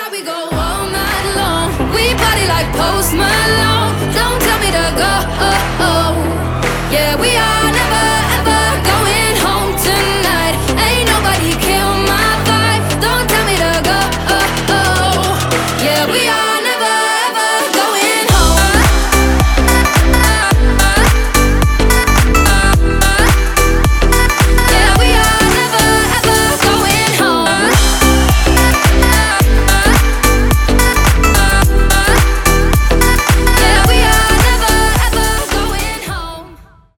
We go all night long. We party like Post Malone.